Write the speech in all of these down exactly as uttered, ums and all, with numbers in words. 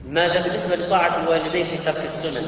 ماذا بالنسبة لطاعة الوالدين في ترك السنن؟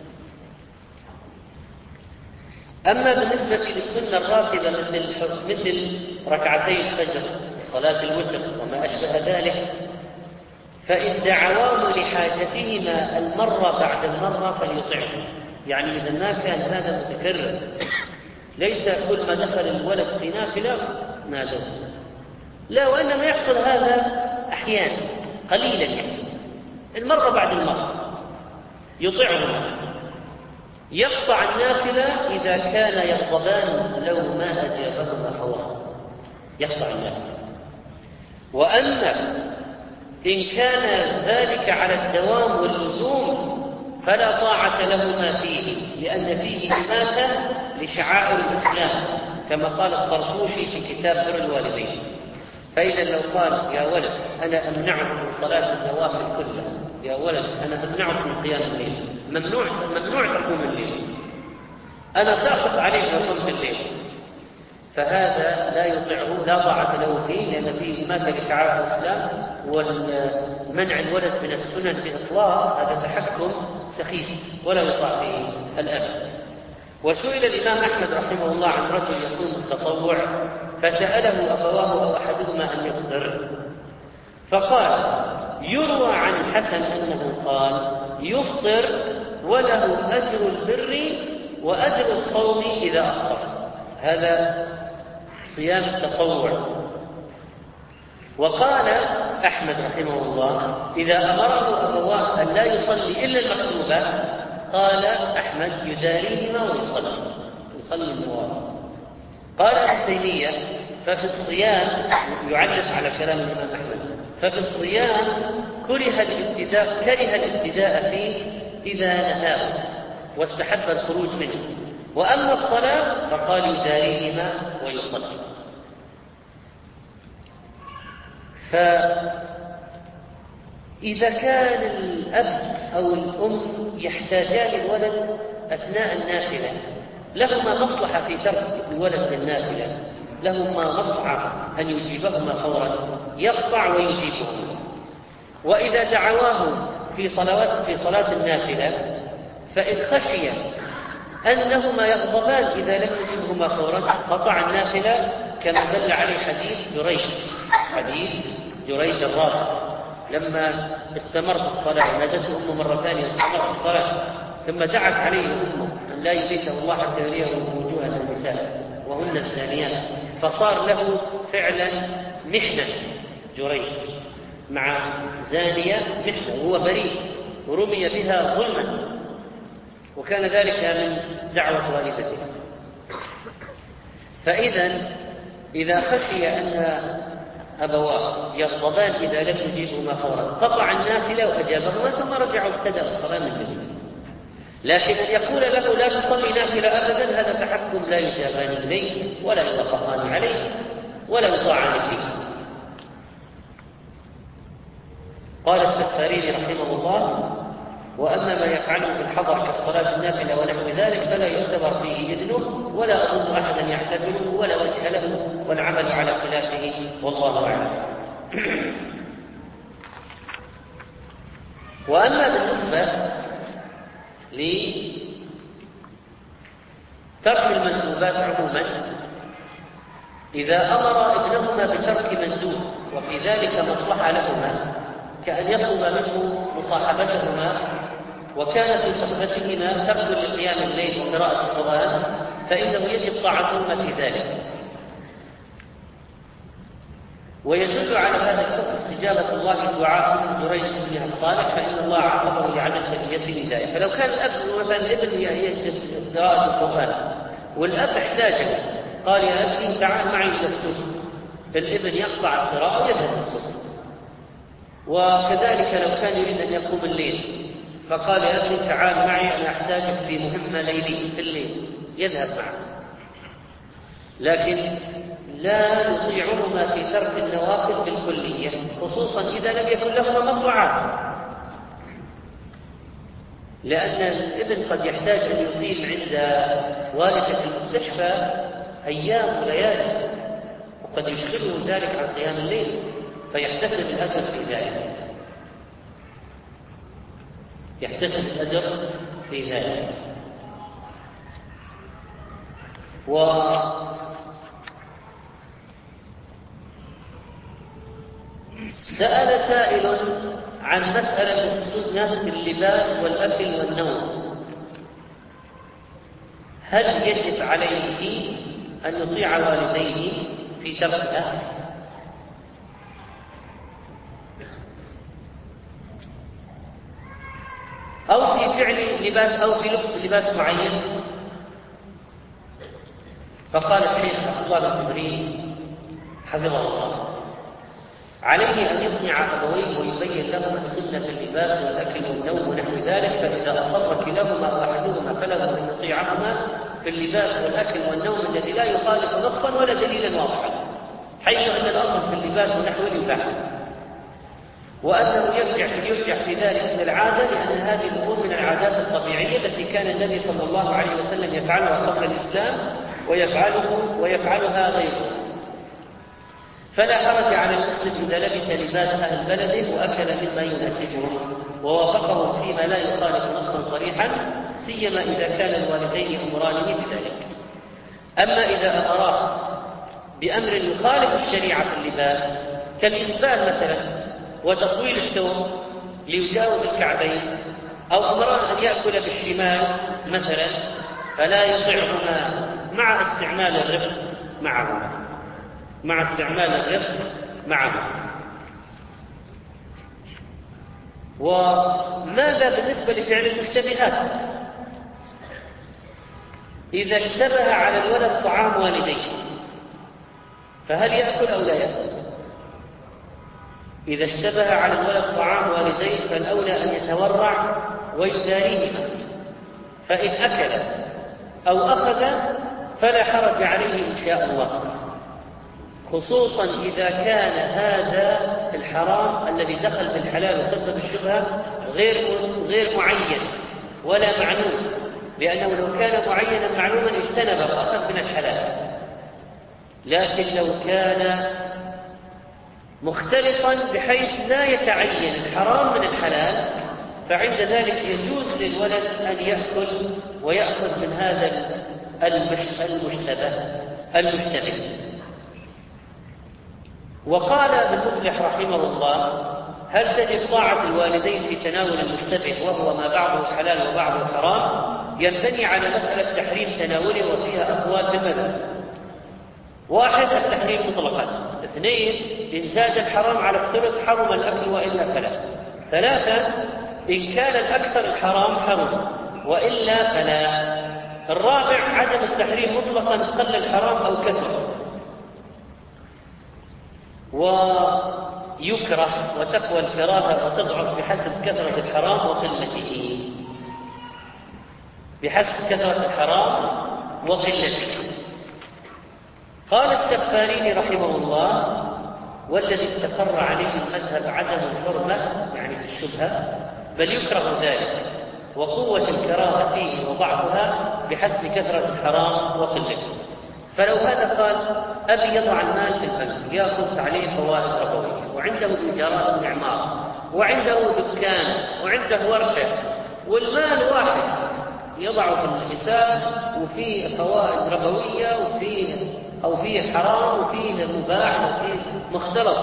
أما بالنسبة للسنة الراتبة مثل مثل ركعتي الفجر وصلاة الوتر وما أشبه ذلك، فإن دعواه لحاجتهما المرة بعد المرة فليطعه. يعني إذا ما كان هذا متكرر، ليس كل ما دخل الولد في نافلة نادوا، لا، وإنما يحصل هذا أحيانا قليلا، يعني المرة بعد المرة يطعهما. يقطع النافلة إذا كان يغضبان لو ما أجابهما فورا، يقطع النافلة. وأما إن كان ذلك على الدوام واللزوم فلا طاعة لهما فيه، لأن فيه إماتة لشعائر الإسلام كما قال الطرطوشي في كتاب بر الوالدين. فإذا لو قال يا ولد أنا أمنعك من صلاة النوافل كلها، يا ولد أنا أمنعك من قيام الليل، ممنوع ممنوع تقوم الليل، أنا ساخط عليك لو قمت الليل، فهذا لا يطيعه، لا طاعة له فيه، لأن فيه إماتة لشعائر الإسلام، والمنع الولد من السنن بإطلاق هذا تحكم سخيف ولا يطاع فيه الأب. وسئل الإمام أحمد رحمه الله عن رجل يصوم التطوع فسأله أبواه أو أحدهما أن يفطر، فقال يروى عن الحسن أنه قال يفطر وله أجر البر وأجر الصوم إذا أفطر. هذا صيام التطوع. وقال أحمد رحمه الله إذا أمره أبواه أن لا يصلي إلا المكتوبة، قال أحمد يداريهما ويصلي يصلي النوافل. قال ابن تيمية ففي الصيام، يعلق على كلام الإمام أحمد، ففي الصيام كره الابتداء كره الابتداء فيه إذا نهاه واستحب الخروج منه. وأما الصلاة فقال يداريهما ويصلي. فإذا كان الأب أو الأم يحتاجان الولد أثناء النافلة، لهما مصلحة في ترك الولد للنافلة، لهما مصلحة أن يجيبهما فورا، يقطع ويجيبهما. وإذا دعواه في صلوات في صلاة النافلة فإن خشي أنهما يغضبان إذا لم يجبهما فورا قطع النافلة، كما دل عليه حديث جريج حديث جريج الرابع لما استمر في الصلاة، نادته أمه مرة ثانية واستمر في الصلاة، ثم دعت عليه أمه أن لا يبيته الله حتى يريه وجوه النساء وهن الزانيات، فصار له فعلا محنة جريج مع زانية محنة وهو بريء ورمي بها ظلما، وكان ذلك من دعوة والدته. فإذا إذا خشي أن أبواه يغضبان إذا لم يجيبهما فورا قطع النافلة وأجابهما ثم رجع وابتدأ الصلاة من جديد. لكن أن يقول له لا تصلي نافلة أبدا هذا تحكم لا يجابان إليه ولا يوافقان عليه ولا يطاعان فيه. قال السفاريني رحمه الله وأما ما يفعله في الحضر كالصلاة النافلة ونحو ذلك فلا يعتبر فيه إذنه ولا أظن أحدا يعتبره ولا وجه له والعمل على خلافه والله أعلم. وأما بالنسبة لترك المندوبات عموما، إذا أمر ابنهما بترك مندوب وفي ذلك مصلحة لهما كأن يطلب منه مصاحبتهما وكان في صحبتهما ترك لقيام الليل وقراءة القرآن فإنه يجب طاعتهما في ذلك. ويدل على هذا الحكم استجابة الله دعاء ابن جريج ابنها الصالح فإن الله عاقبه لعدم تجيته ذلك. فلو كان الأب مثلا الابن يجلس قراءة القرآن والأب احتاجه قال يا ابني تعال معي إلى السوق، الابن يقطع القراءة ويذهب السوق. وكذلك لو كان يريد أن يقوم الليل فقال يا ابني تعال معي أنا أحتاجك في مهمة ليلية في الليل، يذهب معه. لكن لا يطيعهما في ترك النوافل بالكلية خصوصا إذا لم يكن لهما مصلحة، لأن الابن قد يحتاج أن يقيم عند والده في المستشفى أيام وليالي وقد يشغله ذلك عن قيام الليل فيحتسب الأجر في ذلك. يحتسب الأجر في ذلك. وسأل سائل عن مسألة السنة في اللباس والأكل والنوم، هل يجب عليه أن يطيع والديه في تركها؟ أو في فعل لباس أو في لبس لباس معين؟ فقال الشيخ عبد الله بن جبريل حفظه الله: عليه أن يقنع أبويه ويبين لهما السنة في اللباس والأكل والنوم ونحو ذلك، فإذا أصر كلاهما أو أحدهما فله أن يطيعهما في اللباس والأكل والنوم الذي لا يخالف نصا ولا دليلا واضحا، حيث أن الأصل في اللباس ونحوه الإباحة، وأنه يرجع يرجع في ذلك إلى العادة، لأن هذه الأمور من العادات الطبيعية التي كان النبي صلى الله عليه وسلم يفعلها قبل الإسلام ويفعله ويفعلها غيره. فلا حرج على المسلم إذا لبس لباس أهل بلده وأكل مما يناسبهم ووافقهم فيما لا يخالف نصا صريحا، سيما إذا كان الوالدين أمرانه بذلك. أما إذا أمراه بأمر يخالف الشريعة في اللباس كالإسبال مثلا وتطويل الثوب ليجاوز الكعبين، أو أمراه أن يأكل بالشمال مثلا، فلا يطيعهما مع استعمال الرفق معهما مع استعمال الرفق معهما. وماذا بالنسبة لفعل المشتبهات؟ إذا اشتبه على الولد طعام والديه فهل يأكل أو لا يأكل؟ إذا اشتبه على الولد طعام والديه فالأولى أن يتورع ويداريهما، فإن أكل أو أخذ فلا حرج عليه إن شاء الله، خصوصا إذا كان هذا الحرام الذي دخل في الحلال وسبب الشبهة غير غير معين ولا معلوم، لأنه لو كان معينا معلوما اجتنب وأخذ من الحلال. لكن لو كان مختلطا بحيث لا يتعين الحرام من الحلال فعند ذلك يجوز للولد أن يأكل ويأخذ من هذا المشتبه المشتبه. وقال ابن مفلح رحمه الله: هل تجب طاعة الوالدين في تناول المشتبه وهو ما بعضه حلال وبعضه حرام؟ ينبني على مسألة تحريم تناوله وفيها أقوال في المذهب. واحد: التحريم مطلقا. اثنين: إن زاد الحرام على الثلث حرم الأكل وإلا فلا. ثلاثة: إن كان الأكثر الحرام حرم وإلا فلا. الرابع: عدم التحريم مطلقا قل الحرام أو كثر. ويكره وتقوى الكراهة وتضعف بحسب كثرة الحرام وقلته بحسب كثرة الحرام وقلته. قال السفاريني رحمه الله: والذي استقر عليه المذهب عدم الحرمة يعني في الشبهة، بل يكره ذلك، وقوة الكراهة فيه وضعفها بحسب كثرة الحرام وقلته. فلو هذا قال: أبي يضع المال في البنك يأخذ عليه فوائد ربوية، وعنده إيجارات وإعمار، وعنده دكان، وعنده ورشة، والمال واحد يضعه في الحساب وفيه فوائد ربوية وفيه أو فيه حرام وفيه مباح وفيه مختلط،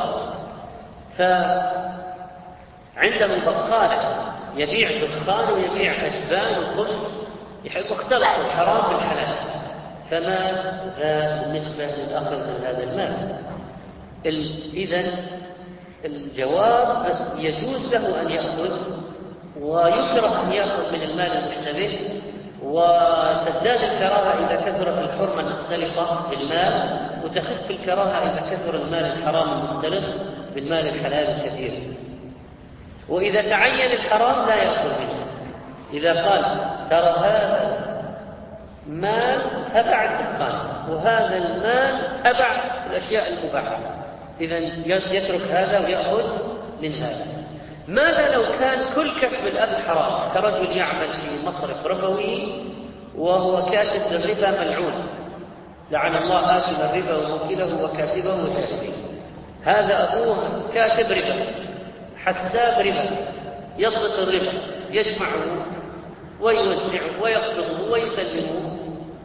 فعنده بقالة يبيع دخان ويبيع أجبان وخبز يحب مختلط الحرام بالحلال، فماذا بالنسبة للأخذ من هذا المال؟ إذن الجواب: يجوز له أن يأخذ، ويكره أن يأخذ من المال المشتبه، وتزداد الكراهة إذا كثرت الحرمة المختلطة بالمال، وتخف الكراهة إذا كثر المال الحرام المختلط بالمال الحلال الكثير. وإذا تعين الحرام لا يأخذ منه. إذا قال: ترى هذا مال تبع الدخان وهذا المال تبع الأشياء المباحة، إذن يترك هذا ويأخذ من هذا. ماذا لو كان كل كسب الأب حرام، كرجل يعمل في مصرف ربوي وهو كاتب للربا ملعون، لعن الله آكل الربا وموكله وكاتبه وشاهده. هذا أبوه كاتب ربا، حساب ربا، يضبط الربا، يجمعه ويوزعه ويقبضه ويسلمه.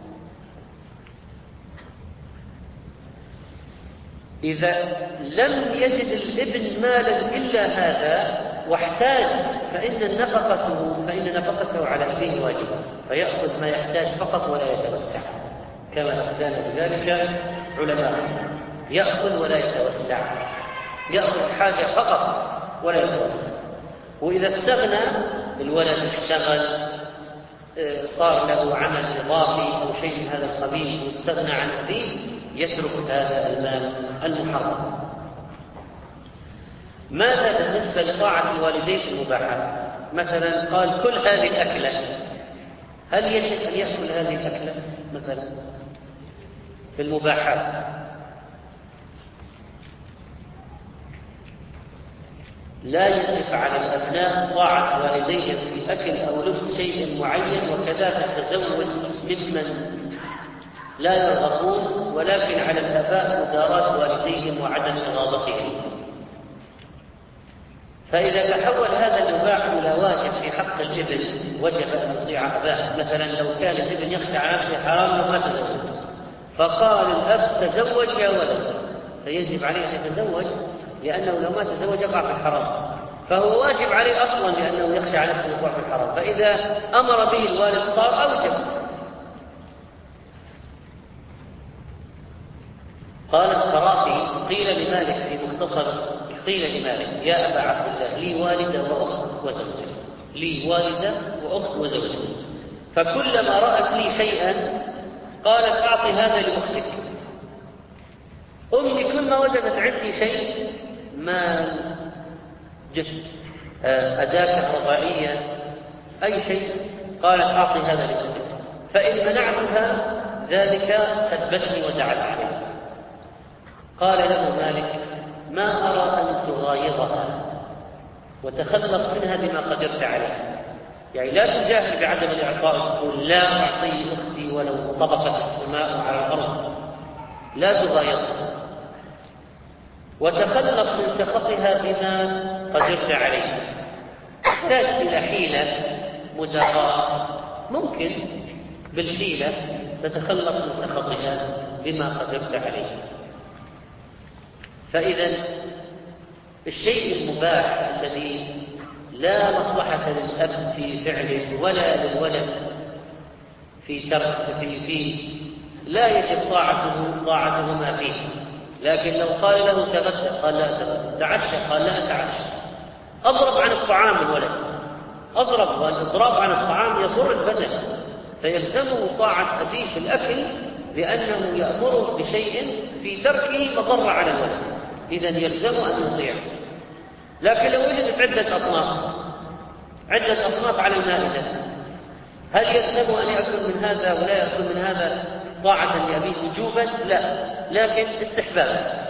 إذا لم يجد الابن مالا إلا هذا واحتاج فإن نفقته فإن نفقته على أبيه واجبة، فيأخذ ما يحتاج فقط ولا يتوسع، كما أفتانا بذلك علماء. يأخذ ولا يتوسع، يأخذ حاجة فقط ولا يتوسع. وإذا استغنى الولد اشتغل صار له عمل إضافي أو شيء من هذا القبيل واستغنى عن أبيه يترك هذا المال المحرم. ماذا بالنسبة لطاعة الوالدين في المباحات؟ مثلا قال كل هذه الأكلة، هل يجب أن يأكل هذه الأكلة مثلا في المباحات؟ لا يجب على الأبناء طاعة والديهم في أكل أو لبس شيء معين، وكذا في التزوج ممن لا يرغبون، ولكن على الآباء مداراة والديهم وعدم إغاظتهم. فإذا تحول هذا المباح إلى واجب في حق الابن وجب أن يطيع أباه. مثلا لو كان الابن يخشى على نفسه حرام لو ما تزوج، فقال الأب تزوج يا ولد، فيجب عليه أن يتزوج، لأنه لو ما تزوج يقع في الحرام، فهو واجب عليه أصلا لأنه يخشى على نفسه يقع في الحرام. فإذا أمر به الوالد صار أوجب. قال القرافي قيل لمالك في مختصر قيل لمالك يا أبا عبد الله لي والدة وأخت وزوجة، لي والدة وأخت وزوجة، فكلما رأت لي شيئا قالت أعطي هذا لأختك. أمي كل ما وجدت عندي شيء مال، جسم، أداة كهربائية، أي شيء، قالت أعطي هذا لأختك، فإن منعتها ذلك سبتني ودعت عليه. قال له مالك ما أرى أن تغايظها وتخلص منها بما قدرت عليه، يعني لا تجاهل بعدم الإعطاء وتقول لا أعطي أختي ولو طبقت السماء على الأرض، لا تغايظها، وتخلص من سخطها بما قدرت عليه. تحتاج إلى حيلة مداراة، ممكن بالحيلة تتخلص من سخطها بما قدرت عليه. فإذا الشيء المباح الذي لا مصلحة للأب في فعله ولا للولد في ترك في فيه لا يجب طاعته طاعتهما فيه. لكن لو قال له تغدى قال لا أتغدى، تعشى قال لا أتعشى، أضرب عن الطعام الولد، أضرب، والإضراب عن الطعام يضر البدن، فيلزمه طاعة أبيه في الأكل لأنه يأمره بشيء في تركه مضر على الولد، إذن يلزمه أن يطيع. لكن لو وجدت عدة أصناف عدة أصناف على المائدة، هل يلزمه أن يأكل من هذا ولا يأكل من هذا طاعة لأبيه وجوبا؟ لا، لكن استحبابا.